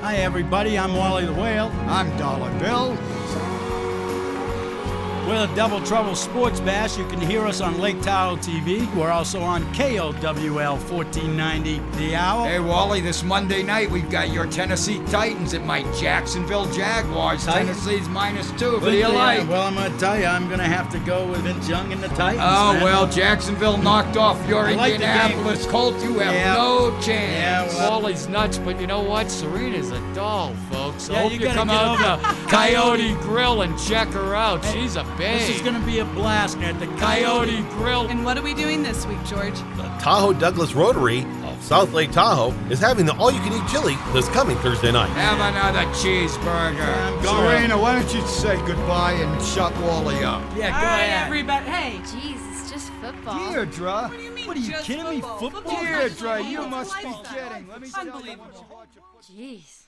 Hi, everybody. I'm Wally the Whale. I'm Dollar Bill. We're the Double Trouble Sports Bash. You can hear us on Lake Tahoe TV. We're also on KOWL 1490 The Hour. Hey, Wally, this Monday night we've got your Tennessee Titans at my Jacksonville Jaguars. Titans? Tennessee's -2. What do you like? Well, I'm going to tell you, I'm going to have to go with Vince Young and the Titans. Oh, man. well, Jacksonville knocked off your I like the Indianapolis Colts. You have Yeah. no chance. Yeah, well- Wally's nuts, but you know what? Serena's a doll, folks. I Yeah, hope you you gotta come get out over to Coyote Grill and check her out. She's a babe. This is going to be a blast at the Coyote Grill. And what are we doing this week, George? The Tahoe Douglas Rotary of South Lake Tahoe is having the all-you-can-eat chili this coming Thursday night. Have another cheeseburger. I'm going. Serena, why don't you say goodbye and shut Wally up? Yeah, All go right, ahead. everybody. Hey, Jeez, it's just football. Deirdre. what do you mean? What are you just kidding me? Football. Football? Deirdre, you It's must be lifestyle. kidding. Let me tell you. Unbelievable. Jeez.